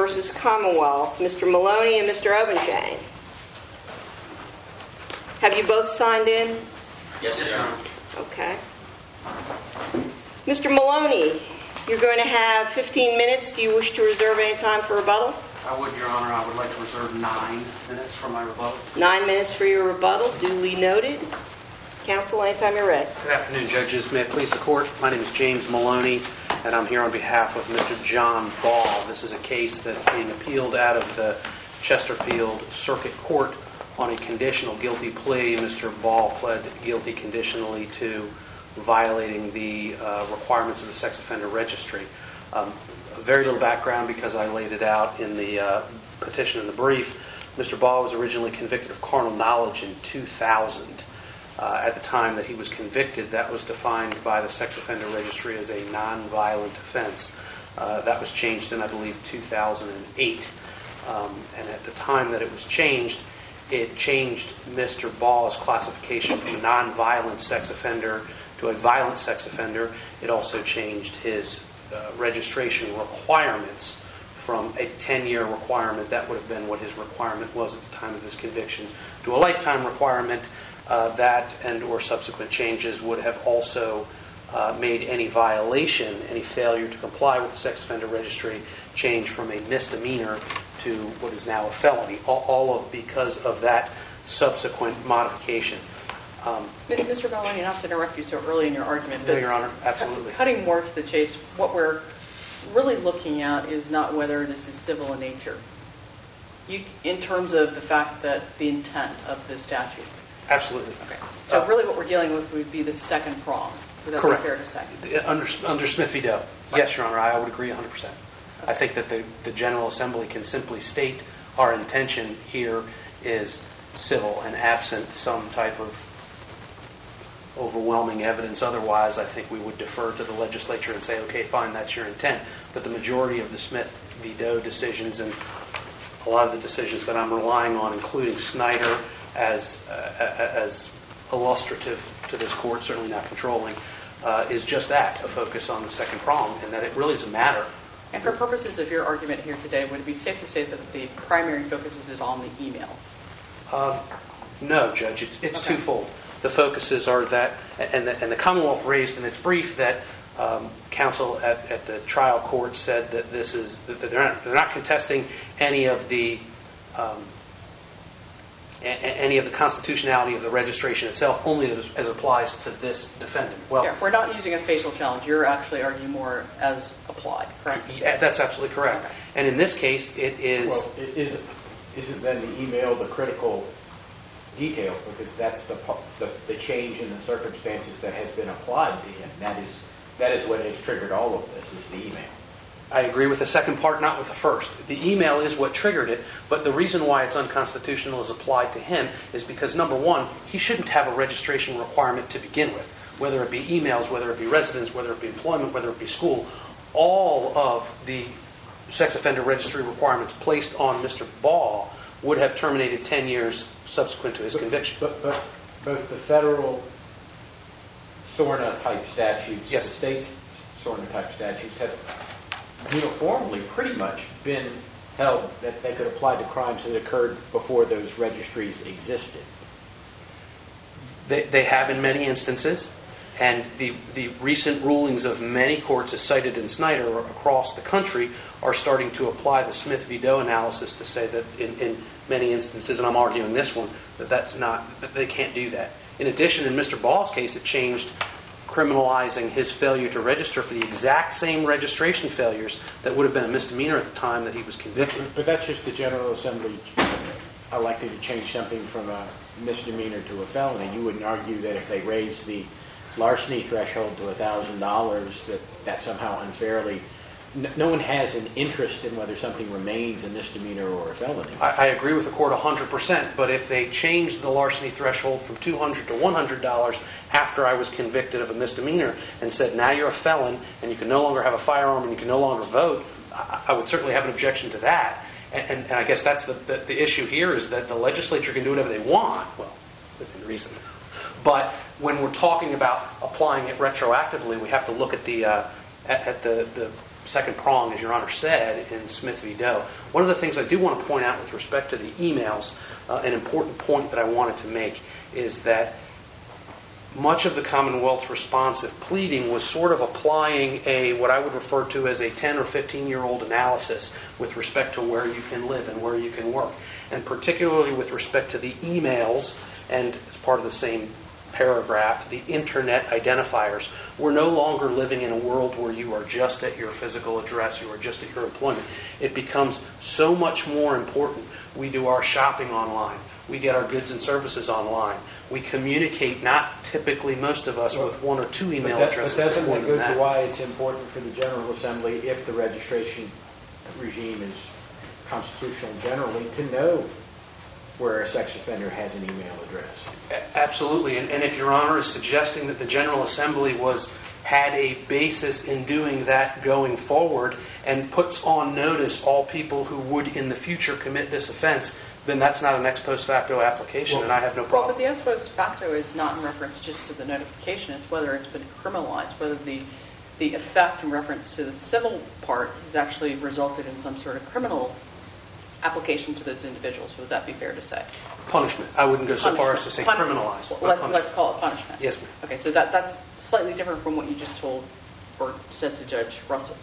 versus Commonwealth, Mr. Maloney and Mr. Obenshain. Have you both signed in? Yes, Your Honor. Okay. Mr. Maloney, you're going to have 15 minutes. Do you wish to reserve any time for rebuttal? I would, Your Honor. I would like to reserve 9 minutes for my rebuttal. 9 minutes for your rebuttal. Duly noted. Counsel, anytime you're ready. Good afternoon, judges. May it please the court. My name is James Maloney, and I'm here on behalf of Mr. John Ball. This is a case that's being appealed out of the Chesterfield Circuit Court on a conditional guilty plea. Mr. Ball pled guilty conditionally to violating the requirements of the sex offender registry. Very little background because I laid it out in the petition in the brief. Mr. Ball was originally convicted of carnal knowledge in 2000. At the time that he was convicted, that was defined by the sex offender registry as a non-violent offense. That was changed in, I believe, 2008. And at the time that it was changed, it changed Mr. Ball's classification from a non-violent sex offender to a violent sex offender. It also changed his registration requirements from a 10-year requirement, that would have been what his requirement was at the time of his conviction, to a lifetime requirement. That and or subsequent changes would have also made any violation, any failure to comply with the sex offender registry, change from a misdemeanor to what is now a felony, all of because of that subsequent modification. Mr. Maloney, not to interrupt you so early in your argument, but no, Your Honor, absolutely. Cutting more to the chase, what we're really looking at is not whether this is civil in nature, in terms of the fact that the intent of the statute. Absolutely. Okay. So really what we're dealing with would be the second prong. Would that correct. be fair to say? Under Smith v. Doe. Right. Yes, Your Honor, I would agree 100%. Okay. I think that the General Assembly can simply state our intention here is civil, and absent some type of overwhelming evidence otherwise, I think we would defer to the legislature and say, okay, fine, that's your intent. But the majority of the Smith v. Doe decisions, and a lot of the decisions that I'm relying on, including Snyder, as illustrative to this court, certainly not controlling, is just that, a focus on the second prong, and that it really is a matter. And for purposes of your argument here today, would it be safe to say that the primary focus is on the emails? No, Judge, it's okay. twofold. The focuses are that, and the Commonwealth raised in its brief that counsel at the trial court said that that they're not contesting any of the constitutionality of the registration itself, only as applies to this defendant. Well, yeah, we're not using a facial challenge. You're actually arguing more as applied, correct? Yeah, that's absolutely correct. Okay. And in this case, it is... Well, isn't then the email the critical detail? Because that's the change in the circumstances that has been applied to him. That is what has triggered all of this, is the email. I agree with the second part, not with the first. The email is what triggered it, but the reason why it's unconstitutional as applied to him is because, number one, he shouldn't have a registration requirement to begin with, whether it be emails, whether it be residence, whether it be employment, whether it be school. All of the sex offender registry requirements placed on Mr. Ball would have terminated 10 years subsequent to his conviction. But both the federal SORNA-type statutes, yes, the state SORNA-type statutes have uniformly pretty much been held that they could apply to crimes that occurred before those registries existed. They have in many instances, and the recent rulings of many courts, as cited in Snyder across the country, are starting to apply the Smith v. Doe analysis to say that in many instances, and I'm arguing this one, that they can't do that. In addition, in Mr. Ball's case, it changed criminalizing his failure to register for the exact same registration failures that would have been a misdemeanor at the time that he was convicted. But that's just the General Assembly elected to change something from a misdemeanor to a felony. You wouldn't argue that if they raised the larceny threshold to $1,000 that somehow unfairly... No one has an interest in whether something remains a misdemeanor or a felony. I agree with the court 100%, but if they changed the larceny threshold from $200 to $100 after I was convicted of a misdemeanor and said, now you're a felon and you can no longer have a firearm and you can no longer vote, I would certainly have an objection to that. And I guess that's the issue here, is that the legislature can do whatever they want, well, within reason. But when we're talking about applying it retroactively, we have to look at the second prong, as Your Honor said, in Smith v. Doe. One of the things I do want to point out with respect to the emails, an important point that I wanted to make is that much of the Commonwealth's responsive pleading was sort of applying what I would refer to as a 10 or 15-year-old analysis with respect to where you can live and where you can work. And particularly with respect to the emails, and as part of the same paragraph, the internet identifiers. We're no longer living in a world where you are just at your physical address, you are just at your employment. It becomes so much more important. We do our shopping online. We get our goods and services online. We communicate, not typically most of us, with one or two email addresses. But doesn't more it than go that. to why it's important for the General Assembly, if the registration regime is constitutional generally, to know where a sex offender has an email address? Absolutely. And if Your Honor is suggesting that the General Assembly had a basis in doing that going forward and puts on notice all people who would in the future commit this offense, then that's not an ex post facto application, and I have no Well, problem. but the ex post facto is not in reference just to the notification. It's whether it's been criminalized, whether the effect in reference to the civil part has actually resulted in some sort of criminal application to those individuals. Would that be fair to say? Punishment. I wouldn't go so far as to say criminalized. but punishment. Let's call it punishment. Yes, ma'am. Okay, so that's slightly different from what you just told or said to Judge Russell.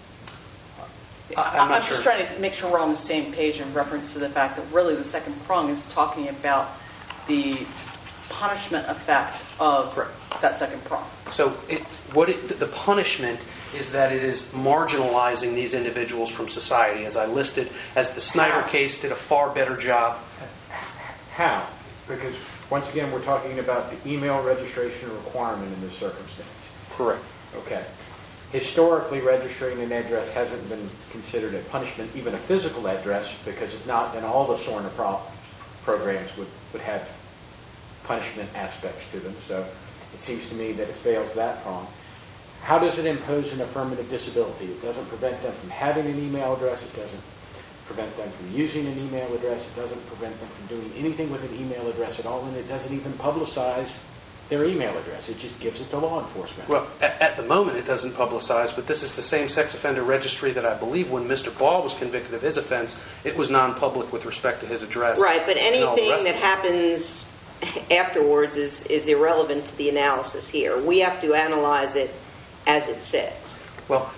I'm not I'm just sure. trying to make sure we're on the same page in reference to the fact that really the second prong is talking about the punishment effect of that second prong. So the punishment is that it is marginalizing these individuals from society, as I listed, as the Snyder case did a far better job. How? Because once again, we're talking about the email registration requirement in this circumstance. Correct. Okay. Historically, registering an address hasn't been considered a punishment, even a physical address, because it's not, then all the SORNA programs would have punishment aspects to them. So it seems to me that it fails that prong. How does it impose an affirmative disability? It doesn't prevent them from having an email address. It doesn't prevent them from using an email address. It doesn't prevent them from doing anything with an email address at all, and it doesn't even publicize their email address. It just gives it to law enforcement. Well, at the moment it doesn't publicize, but this is the same sex offender registry that I believe when Mr. Ball was convicted of his offense, it was non-public with respect to his address. Right, but and all the anything rest that of it. happens afterwards is irrelevant to the analysis here. We have to analyze it as it sits. Well,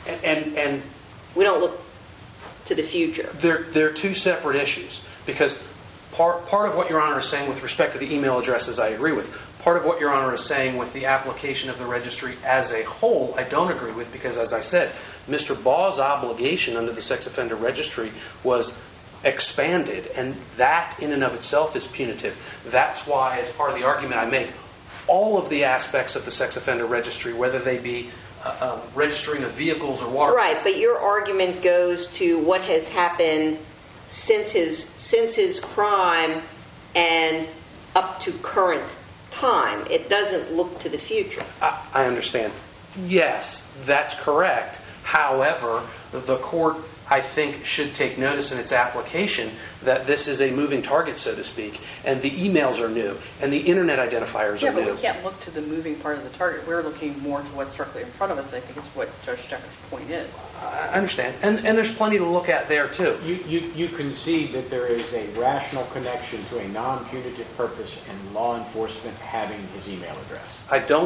and We don't look to the future. they're two separate issues, because part of what Your Honor is saying with respect to the email addresses I agree with. Part of what Your Honor is saying with the application of the registry as a whole, I don't agree with, because as I said, Mr. Ball's obligation under the sex offender registry was expanded, and that in and of itself is punitive. That's why, as part of the argument I make, all of the aspects of the sex offender registry, whether they be registering of vehicles or water. Right, but your argument goes to what has happened since his crime and up to current time. It doesn't look to the future. I understand. Yes, that's correct. However, the court, I think, should take notice in its application that this is a moving target, so to speak, and the emails are new, and the internet identifiers Yeah, are but new. we can't look to the moving part of the target. We're looking more to what's directly in front of us, I think is what Judge Decker's point is. I understand. And there's plenty to look at there, too. You concede that there is a rational connection to a non-punitive purpose in law enforcement having his email address. I don't...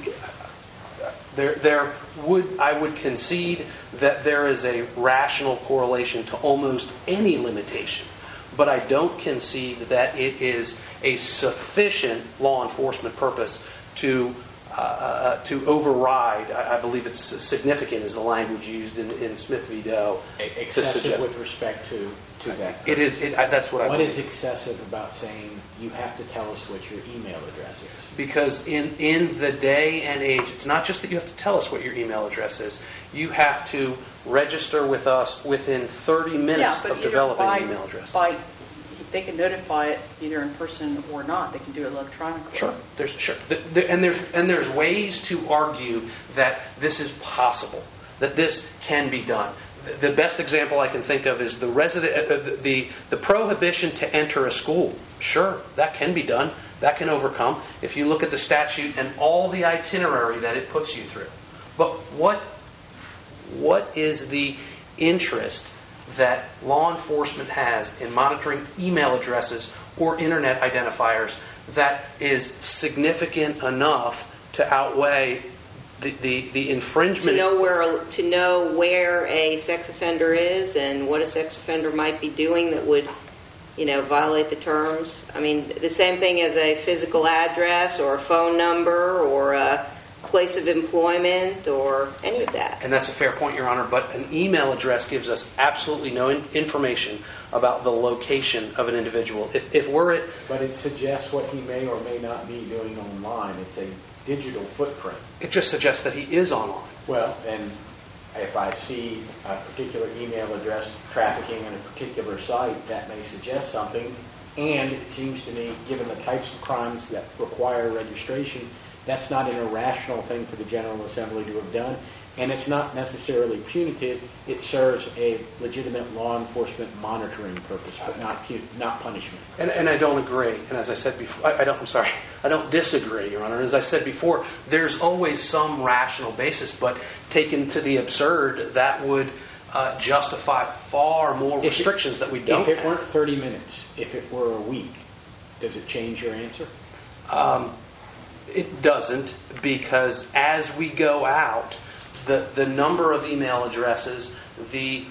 I would concede that there is a rational correlation to almost any limitation, but I don't concede that it is a sufficient law enforcement purpose to override. I believe it's significant is the language used in Smith v. Doe. Excessive with respect to that. It is. That's what I What believe. is excessive about saying you have to tell us what your email address is? Because in the day and age, it's not just that you have to tell us what your email address is. You have to register with us within 30 minutes of developing an email address. They can notify it either in person or not. They can do it electronically. Sure. There's ways to argue that this is possible, that this can be done. The best example I can think of is the prohibition to enter a school. Sure, that can be done. That can overcome if you look at the statute and all the itinerary that it puts you through. But what is the interest that law enforcement has in monitoring email addresses or internet identifiers that is significant enough to outweigh the infringement? To know where a sex offender is and what a sex offender might be doing that would, violate the terms. I mean, the same thing as a physical address or a phone number or a place of employment or any of that. And that's a fair point, Your Honor, but an email address gives us absolutely no information about the location of an individual. If we're at... But it suggests what he may or may not be doing online. It's a digital footprint. It just suggests that he is online. Well, and if I see a particular email address trafficking on a particular site, that may suggest something. And it seems to me, given the types of crimes that require registration, that's not an irrational thing for the General Assembly to have done. And it's not necessarily punitive. It serves a legitimate law enforcement monitoring purpose, but not punishment. And I don't agree. And as I said before, I don't disagree, Your Honor. As I said before, there's always some rational basis, but taken to the absurd, that would justify far more restrictions that we don't have. If it weren't 30 minutes, if it were a week, does it change your answer? It doesn't, because as we go out, the number of email addresses, the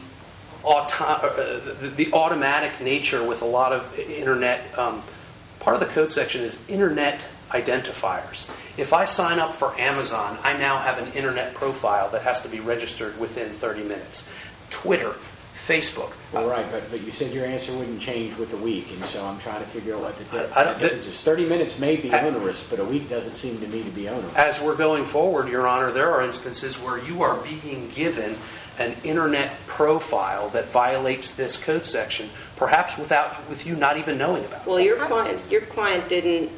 automatic nature with a lot of internet, part of the code section is internet identifiers. If I sign up for Amazon, I now have an internet profile that has to be registered within 30 minutes. Twitter, Facebook. Well, right, but you said your answer wouldn't change with a week, and so I'm trying to figure out what the difference is. 30 minutes may be onerous, but a week doesn't seem to me to be onerous. As we're going forward, Your Honor, there are instances where you are being given an internet profile that violates this code section, perhaps with you not even knowing about it. Well, your client didn't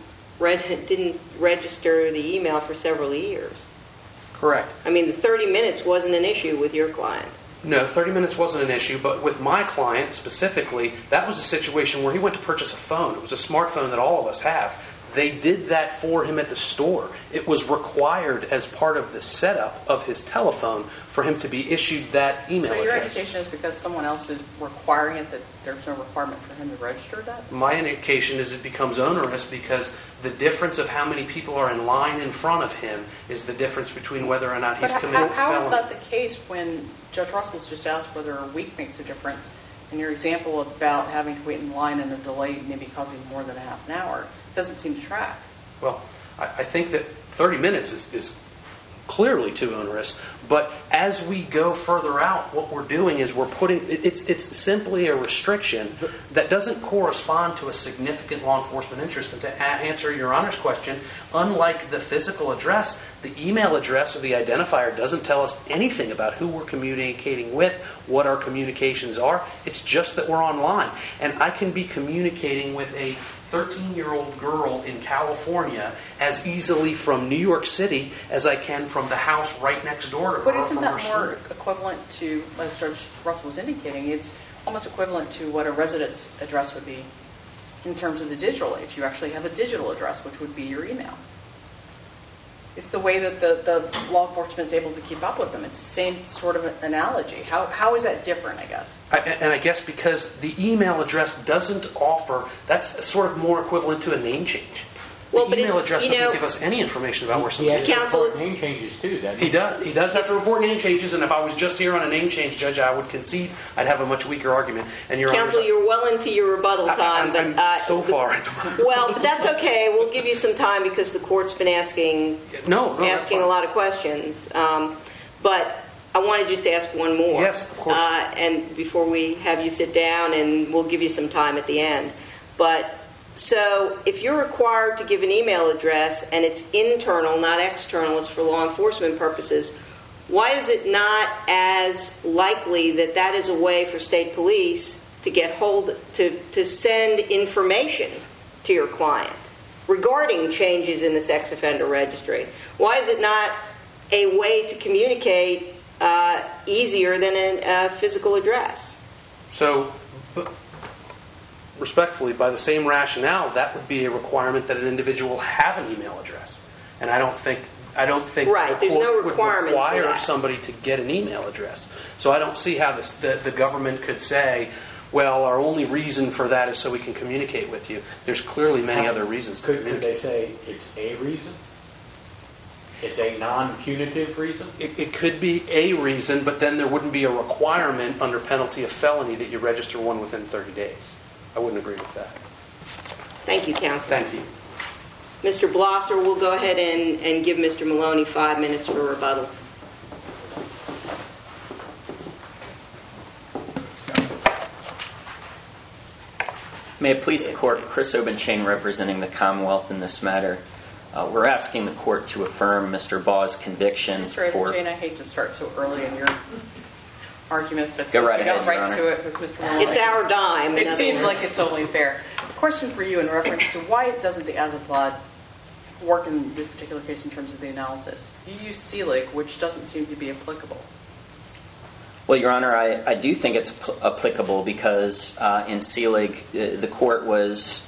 register the email for several years. Correct. I mean, the 30 minutes wasn't an issue with your client. No, 30 minutes wasn't an issue, but with my client specifically, that was a situation where he went to purchase a phone. It was a smartphone that all of us have. They did that for him at the store. It was required as part of the setup of his telephone for him to be issued that email address. So your indication is because someone else is requiring it that there's no requirement for him to register that? My indication is it becomes onerous because the difference of how many people are in line in front of him is the difference between whether or not he's committed a felony. How is that the case when Judge Russell's just asked whether a week makes a difference? And your example about having to wait in line and a delay maybe causing more than a half an hour doesn't seem to track. Well, I think that 30 minutes is clearly too onerous, but as we go further out, what we're doing is we're putting, it's simply a restriction that doesn't correspond to a significant law enforcement interest. And to answer Your Honor's question, unlike the physical address, the email address or the identifier doesn't tell us anything about who we're communicating with, what our communications are. It's just that we're online. And I can be communicating with a 13-year-old girl in California as easily from New York City as I can from the house right next door to her. But isn't that more equivalent to, as Judge Russell was indicating, it's almost equivalent to what a residence address would be in terms of the digital age. You actually have a digital address, which would be your email. It's the way that the law enforcement is able to keep up with them. It's the same sort of analogy. How is that different, I guess? And I guess because the email address doesn't offer, that's sort of more equivalent to a name change. Well, the email address doesn't give us any information about where somebody is. He has to report name changes too, doesn't he? He does. He does have to report name changes, and if I was just here on a name change, Judge, I would concede I'd have a much weaker argument. And Your Counsel, Honor, you're well into your rebuttal time. I'm so far into my Well, but that's okay. We'll give you some time because the court's been asking that's a fine. lot of questions. But I wanted just to ask one more. Yes, of course. And before we have you sit down, and we'll give you some time at the end. But so if you're required to give an email address and it's internal, not external, it's for law enforcement purposes, why is it not as likely that that is a way for state police to get hold, to send information to your client regarding changes in the sex offender registry? Why is it not a way to communicate easier than a physical address? So, respectfully, by the same rationale, that would be a requirement that an individual have an email address. And I don't think I don't think Right, the there's no court would requirement for require that. somebody to get an email address. So I don't see how the government could say, well, our only reason for that is so we can communicate with you. There's clearly many other reasons to Could they communicate. say it's a reason? It's a non-punitive reason? It could be a reason, but then there wouldn't be a requirement under penalty of felony that you register one within 30 days. I wouldn't agree with that. Thank you, Counselor. Thank you. Mr. Blosser, we'll go ahead and give Mr. Maloney 5 minutes for rebuttal. May it please the Court, Chris Obenchain representing the Commonwealth in this matter. We're asking the Court to affirm Mr. Baugh's conviction Mr. for... Jane, I hate to start so early in your argument, but Go right we got ahead, Your right Honor. to it with Mr. Maloney. It's our dime. in It other seems words. like it's only fair. Question for you in reference to why doesn't the as-applied work in this particular case in terms of the analysis? You use CELIC, which doesn't seem to be applicable. Well, Your Honor, I do think it's applicable because in CELIG, the Court was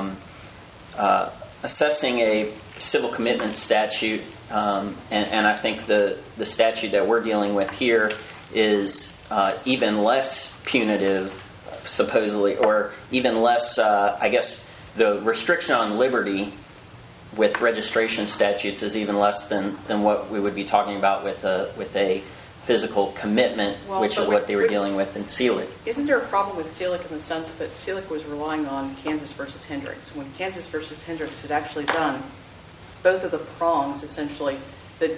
assessing a civil commitment statute, and I think the statute that we're dealing with here is even less punitive, supposedly, or even less, I guess, the restriction on liberty with registration statutes is even less than what we would be talking about with a physical commitment, Well, which but is what they were dealing with in CELIC. Isn't there a problem with CELIC in the sense that CELIC was relying on Kansas versus Hendricks? When Kansas versus Hendricks had actually done both of the prongs, essentially, that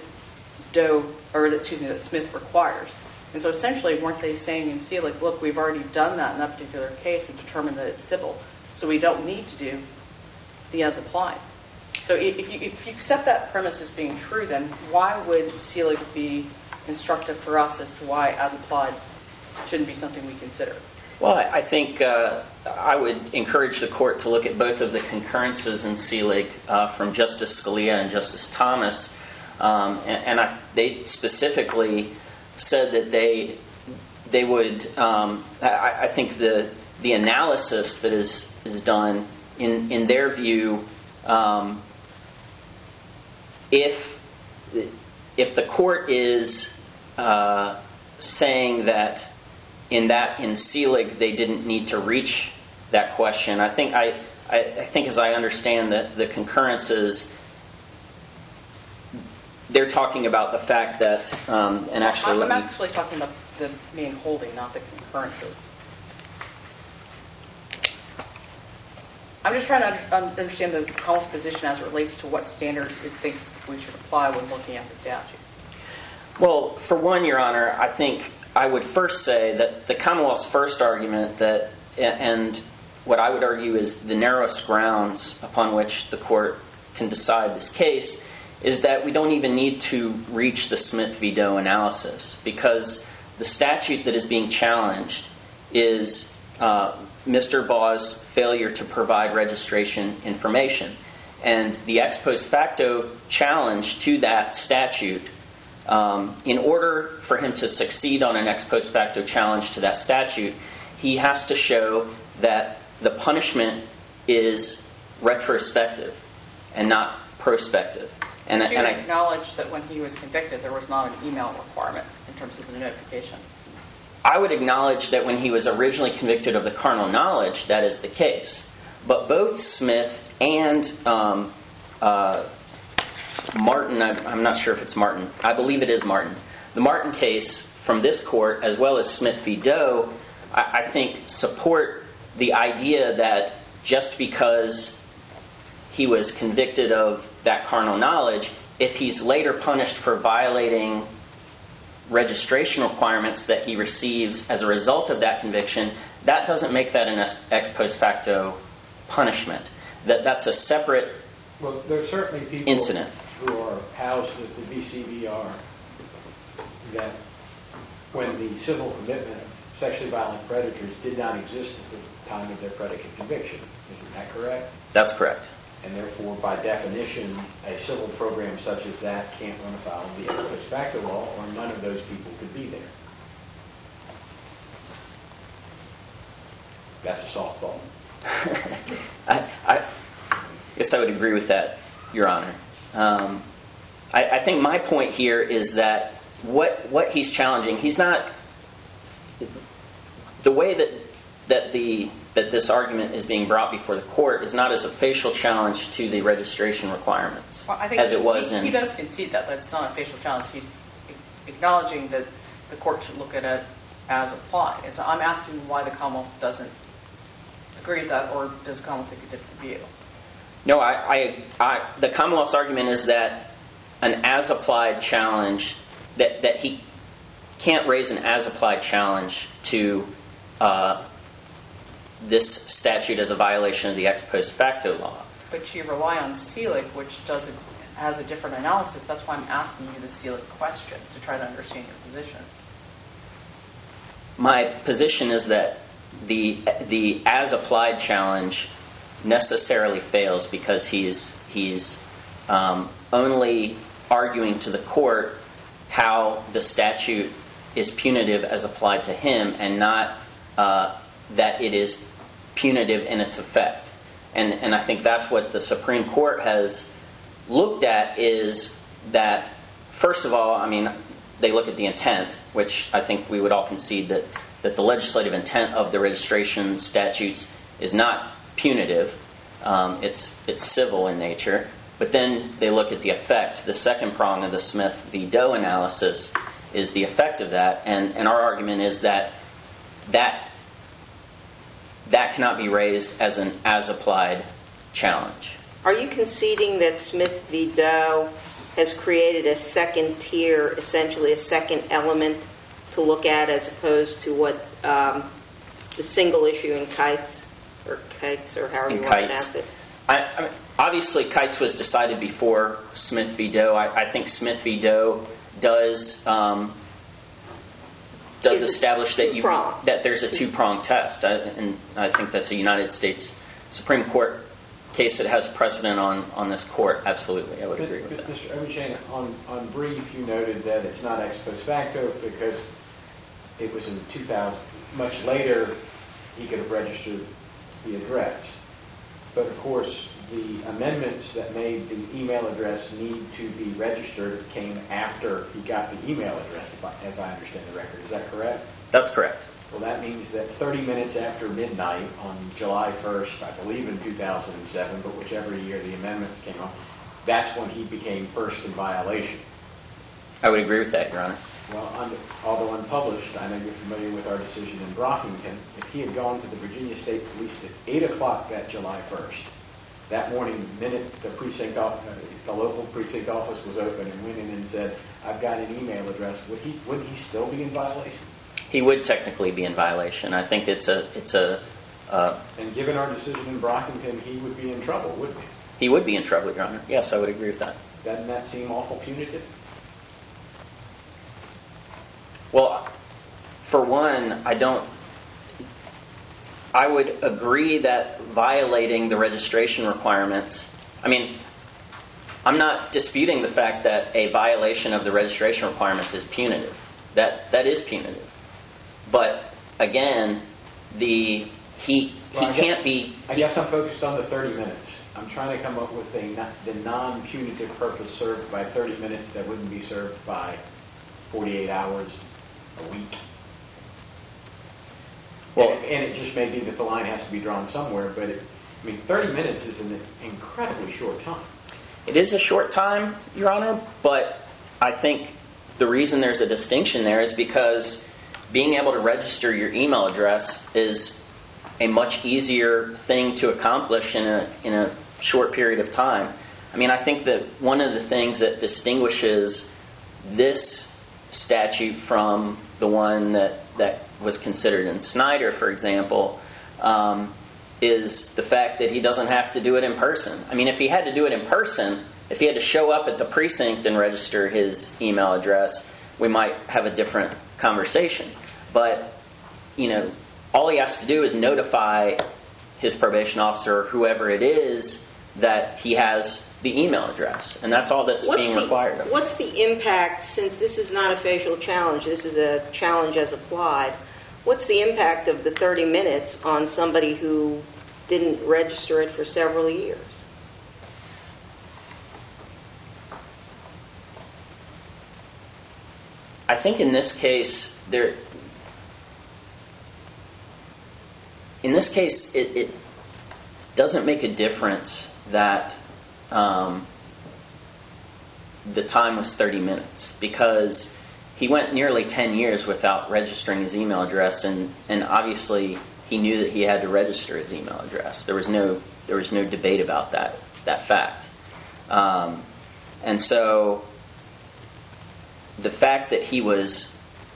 Smith requires. And so essentially, weren't they saying in CELIC, look, we've already done that in that particular case and determined that it's civil, so we don't need to do the as applied. So if you accept that premise as being true, then why would CELIC be instructive for us as to why as applied shouldn't be something we consider? Well, I think I would encourage the Court to look at both of the concurrences in CELIC from Justice Scalia and Justice Thomas, they specifically said that they would. I think the analysis that is done in their view, if the Court is saying that in CELIC they didn't need to reach that question, I think as I understand the concurrences, they're talking about the fact that and actually I'm actually talking about the main holding, not the concurrences. I'm just trying to understand the Commonwealth's position as it relates to what standards it thinks we should apply when looking at the statute. Well, for one, Your Honor, I think I would first say that the Commonwealth's first argument that, and what I would argue is the narrowest grounds upon which the Court can decide this case, is that we don't even need to reach the Smith v. Doe analysis, because the statute that is being challenged is Mr. Baugh's failure to provide registration information. And the ex post facto challenge to that statute, in order for him to succeed on an ex post facto challenge to that statute, he has to show that the punishment is retrospective and not prospective. And But you I acknowledge that when he was convicted, there was not an email requirement in terms of the notification. I would acknowledge that when he was originally convicted of the carnal knowledge, that is the case. But both Smith and Martin, I'm not sure if it's Martin, I believe it is Martin. The Martin case from this court, as well as Smith v. Doe, I think support the idea that just because he was convicted of that carnal knowledge, if he's later punished for violating registration requirements that he receives as a result of that conviction, that doesn't make that an ex post facto punishment. That's a separate Well, there's certainly people incident. who are housed at the VCBR that when the civil commitment of sexually violent predators did not exist at the time of their predicate conviction. Isn't that correct? That's correct. And therefore, by definition, a civil program such as that can't run afoul of the ex post facto law, or none of those people could be there. That's a softball. I guess I would agree with that, Your Honor. I think my point here is that what he's challenging, he's not the way that this argument is being brought before the court is not as a facial challenge to the registration requirements Well, I think as it was he does concede that it's not a facial challenge. He's acknowledging that the court should look at it as applied. And so I'm asking why the Commonwealth doesn't agree with that, or does the Commonwealth take a different view? No, the Commonwealth's argument is that an as-applied challenge, that he can't raise an as-applied challenge to this statute as a violation of the ex post facto law. But you rely on Selig, which has a different analysis. That's why I'm asking you the Selig question, to try to understand your position. My position is that the as-applied challenge necessarily fails because he's only arguing to the court how the statute is punitive as applied to him, and not that it is punitive in its effect. And I think that's what the Supreme Court has looked at, is that, first of all, I mean, they look at the intent, which I think we would all concede that the legislative intent of the registration statutes is not punitive. It's civil in nature. But then they look at the effect. The second prong of the Smith v. Doe analysis is the effect of that. And our argument is that cannot be raised as an as-applied challenge. Are you conceding that Smith v. Doe has created a second tier, essentially a second element to look at, as opposed to what the single issue in Kites, or however you want to pronounce it? I mean, obviously, Kites was decided before Smith v. Doe. I think Smith v. Doe does establish that there's a two-pronged test, and I think that's a United States Supreme Court case that has precedent on this court. Absolutely, I would agree with that. Mr. Eberchain, on brief, you noted that it's not ex post facto because it was in 2000. Much later, he could have registered the address. But of course, the amendments that made the email address need to be registered came after he got the email address, as I understand the record. Is that correct? That's correct. Well, that means that 30 minutes after midnight on July 1st, I believe in 2007, but whichever year the amendments came up, that's when he became first in violation. I would agree with that, Your Honor. Well, although unpublished, I know you're familiar with our decision in Brockington. If he had gone to the Virginia State Police at 8 o'clock that July 1st, that morning, the minute the local precinct office was open and went in and said, I've got an email address, would he still be in violation? He would technically be in violation. I think it's a. And given our decision in Brockington, he would be in trouble, wouldn't he? He would be in trouble, Your Honor. Yes, I would agree with that. Doesn't that seem awful punitive? Well, for one, I would agree that violating the registration requirements, I mean, I'm not disputing the fact that a violation of the registration requirements is punitive. That is punitive. But again, he can't be. I guess I'm focused on the 30 minutes. I'm trying to come up with the non-punitive purpose served by 30 minutes that wouldn't be served by 48 hours a week. Well, and it just may be that the line has to be drawn somewhere, but 30 minutes is an incredibly short time. It is a short time, Your Honor, but I think the reason there's a distinction there is because being able to register your email address is a much easier thing to accomplish in a short period of time. I mean, I think that one of the things that distinguishes this statute from the one that was considered in Snyder, for example, is the fact that he doesn't have to do it in person. I mean, if he had to do it in person, if he had to show up at the precinct and register his email address, we might have a different conversation. But, all he has to do is notify his probation officer or whoever it is that he has the email address. And that's all that's being required of him. What's the impact, since this is not a facial challenge, this is a challenge as applied, what's the impact of the 30 minutes on somebody who didn't register it for several years? I think in this case, it doesn't make a difference that the time was 30 minutes, because he went nearly 10 years without registering his email address, and obviously he knew that he had to register his email address. There was no debate about that fact. And so the fact that he was,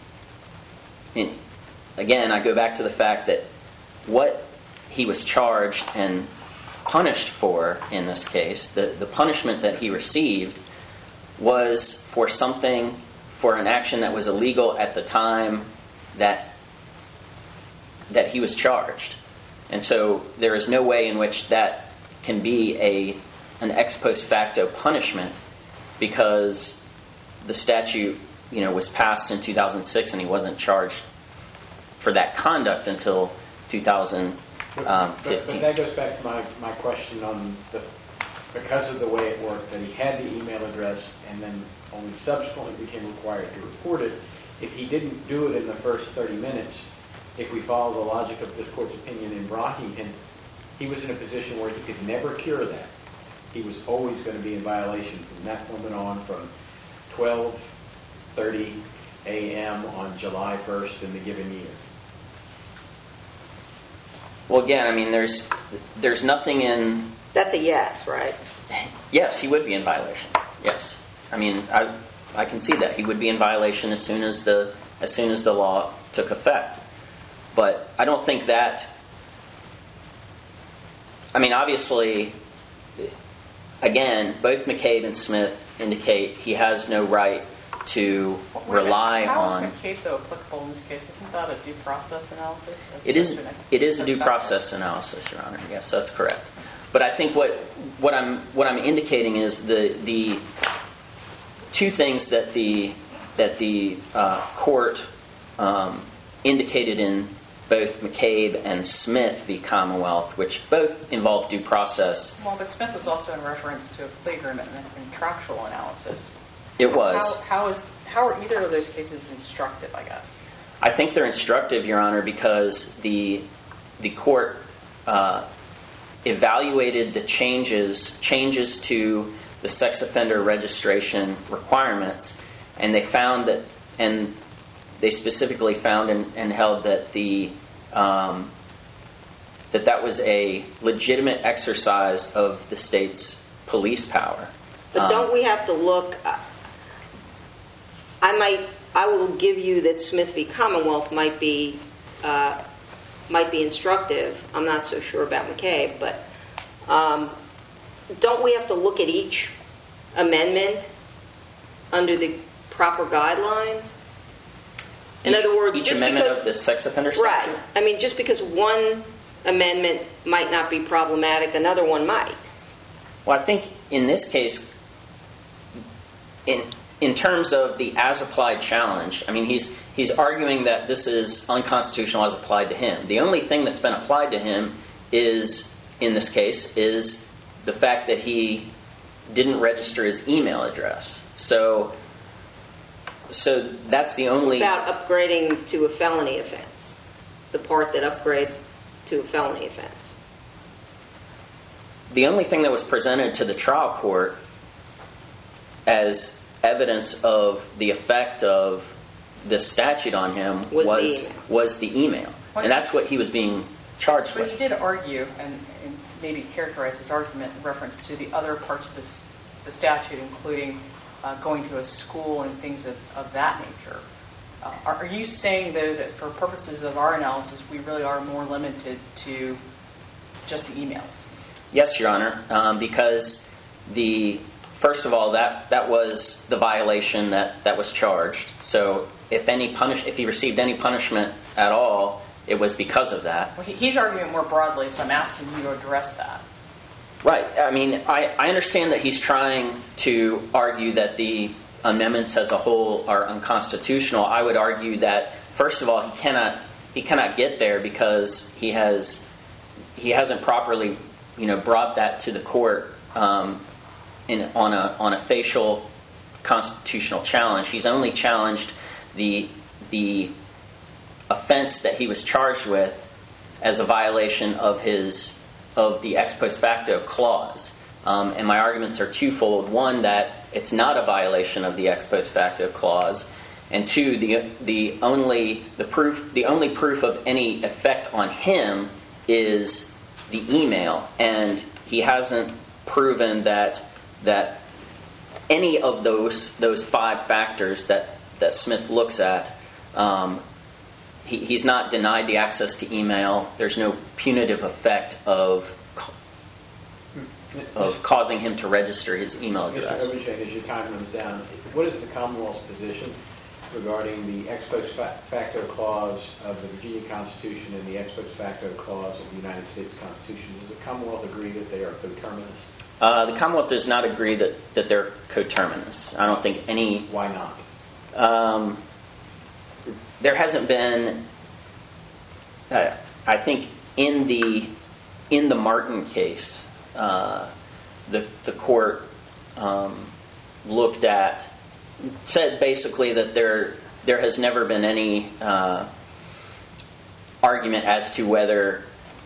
again, I go back to the fact that what he was charged and punished for in this case, the punishment that he received was for an action that was illegal at the time that he was charged. And so there is no way in which that can be an ex post facto punishment, because the statute, was passed in 2006 and he wasn't charged for that conduct until 2015. But that goes back to my question on because of the way it worked, that he had the email address and then only subsequently became required to report it. If he didn't do it in the first 30 minutes, if we follow the logic of this court's opinion in Brockington, he was in a position where he could never cure that. He was always going to be in violation from that moment on, from 12:30 a.m. on July 1st in the given year. Well, again, I mean, there's nothing in... That's a yes, right? Yes, he would be in violation. Yes. I mean, I can see that. He would be in violation as soon as the law took effect. But I don't think that... I mean, obviously, again, both McCabe and Smith indicate he has no right to rely on... How is McCabe, though, applicable in this case? Isn't that a due process analysis? It is a due process analysis, Your Honor. Yes, that's correct. But I think what I'm indicating is the two things that the court indicated in both McCabe and Smith v. Commonwealth, which both involve due process. Well, but Smith was also in reference to a plea agreement and contractual analysis. It was. How are either of those cases instructive, I guess? I think they're instructive, Your Honor, because the court evaluated the changes to the sex offender registration requirements, and they found that, and they specifically found and held that that was a legitimate exercise of the state's police power. But don't we have to look? I will give you that Smith v. Commonwealth might be instructive. I'm not so sure about McCabe, but don't we have to look at each amendment under the proper guidelines? In other words, each amendment of the sex offender statute? Right. I mean, just because one amendment might not be problematic, another one might. Well, I think in this case, in terms of the as-applied challenge, I mean, he's arguing that this is unconstitutional as applied to him. The only thing that's been applied to him is, in this case, is the fact that he didn't register his email address. So that's the only... About upgrading to a felony offense. The part that upgrades to a felony offense. The only thing that was presented to the trial court as evidence of the effect of this statute on him was the email. And that's what he was being charged with. But he did argue, and maybe characterize his argument in reference to the other parts of the statute, including going to a school and things of that nature. Are you saying, though, that for purposes of our analysis, we really are more limited to just the emails? Yes, Your Honor, because first of all, that was the violation that was charged. So if he received any punishment at all, it was because of that. Well, he's arguing more broadly, so I'm asking you to address that. Right. I mean, I understand that he's trying to argue that the amendments as a whole are unconstitutional. I would argue that, first of all, he cannot get there because he hasn't properly, brought that to the court on a facial constitutional challenge. He's only challenged the offense that he was charged with as a violation of the ex post facto clause. And my arguments are twofold. One, that it's not a violation of the ex post facto clause, and two, the only proof of any effect on him is the email, and he hasn't proven that any of those 5 factors that Smith looks at. He's not denied the access to email. There's no punitive effect of causing him to register his email address. Mr. Obenshain, as your time runs down, what is the Commonwealth's position regarding the ex post facto clause of the Virginia Constitution and the ex post facto clause of the United States Constitution? Does the Commonwealth agree that they are coterminous? The Commonwealth does not agree that they're coterminous. I don't think any... Why not? There hasn't been... I think in the Martin case, the court looked at... said basically that there has never been any argument as to whether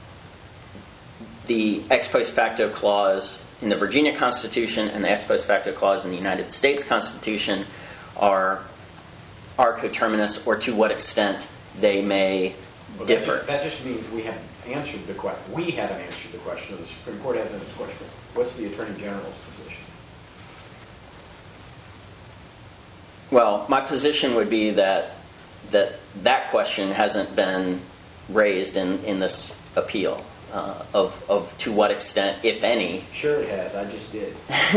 the ex post facto clause in the Virginia Constitution and the ex post facto clause in the United States Constitution are coterminous, or to what extent they may differ. That just means we haven't answered the question. We haven't answered the question, or the Supreme Court hasn't answered the question. What's the Attorney General's position? Well, my position would be that question hasn't been raised in this appeal of to what extent, if any. Sure it has. I just did.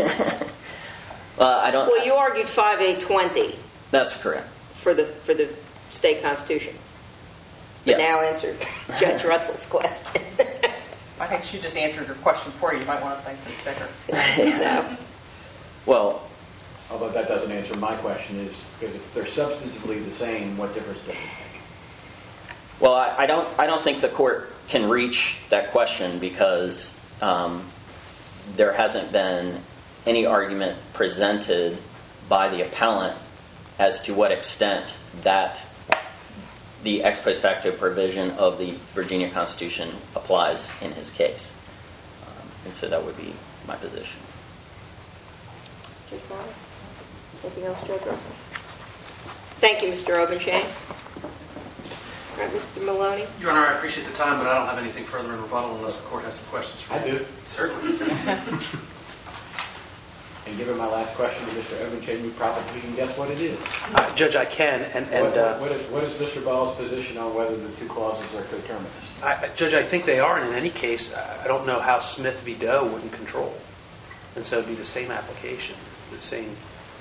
I don't. Well, you argued 5820 That's correct. for the state constitution. But Yes. now answer Judge Russell's question. I think she just answered her question for you. You might want to thank her. No. Well, Although that doesn't answer my question, is because if they're substantively the same, what difference does it make? well, I don't think the court can reach that question because there hasn't been any argument presented by the appellant as to what extent that the ex post facto provision of the Virginia Constitution applies in his case. And so that would be my position. Judge Brown? Anything else, Judge Russell? Thank you, Mr. Obenshain. All right, Mr. Maloney? Your Honor, I appreciate the time, but I don't have anything further in rebuttal unless the court has some questions for me. I do. Certainly. And given my last question to Mr. Obenshain, you probably can guess what it is. Judge, I can. What is Mr. Ball's position on whether the two clauses are coterminous? Judge, I think they are, and in any case, I don't know how Smith v. Doe wouldn't control. And so it would be the same application, the same...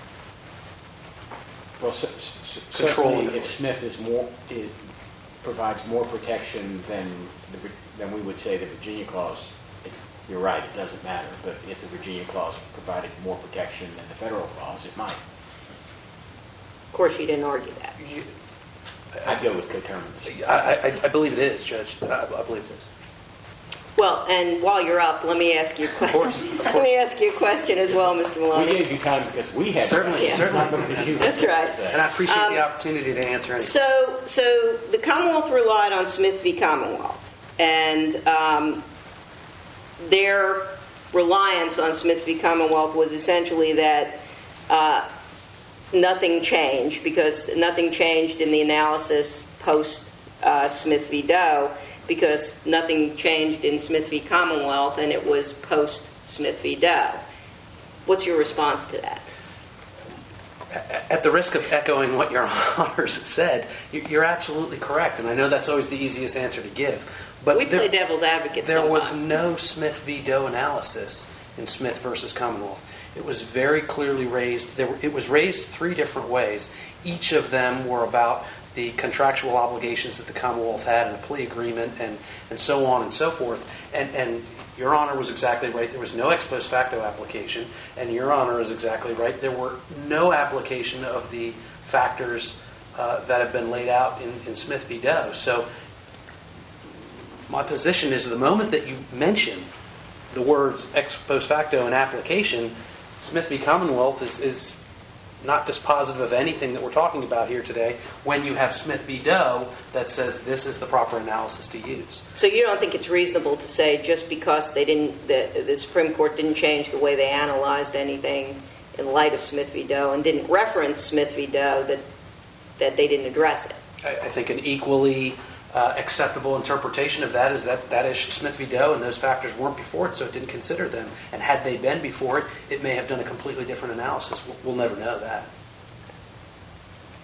Well, Control certainly if Smith it provides more protection than we would say the Virginia clause. You're right, it doesn't matter. But if the Virginia clause provided more protection than the federal clause, it might. Of course, you didn't argue that. I'd go with coterminous. I believe it is, Judge. I believe it is. Well, and while you're up, let me ask you a question. Of course. Let me ask you a question as well, Mr. We Maloney. gave you time because we had Certainly, questions, certainly. not because you had That's right. to say. And I appreciate the opportunity to answer any. So the Commonwealth relied on Smith v. Commonwealth, and their reliance on Smith v. Commonwealth was essentially that nothing changed, because nothing changed in the analysis post Smith v. Doe, because nothing changed in Smith v. Commonwealth, and it was post Smith v. Doe. What's your response to that? At the risk of echoing what Your Honors said, you're absolutely correct, and I know that's always the easiest answer to give. But We play devil's advocate there was sometimes. no Smith v. Doe analysis in Smith versus Commonwealth. It was very clearly raised. It was raised 3 different ways. Each of them were about the contractual obligations that the Commonwealth had in a plea agreement, and so on and so forth. And Your Honor was exactly right. There was no ex post facto application, and Your Honor is exactly right. There were no application of the factors that have been laid out in Smith v. Doe. So my position is the moment that you mention the words ex post facto and application, Smith v. Commonwealth is not dispositive of anything that we're talking about here today when you have Smith v. Doe that says this is the proper analysis to use. So you don't think it's reasonable to say just because the Supreme Court didn't change the way they analyzed anything in light of Smith v. Doe and didn't reference Smith v. Doe that they didn't address it? I think an equally acceptable interpretation of that is that is Smith v. Doe, and those factors weren't before it, so it didn't consider them. And had they been before it, it may have done a completely different analysis. We'll never know that.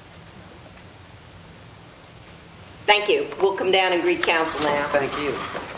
Thank you. We'll come down and greet counsel now. Thank you.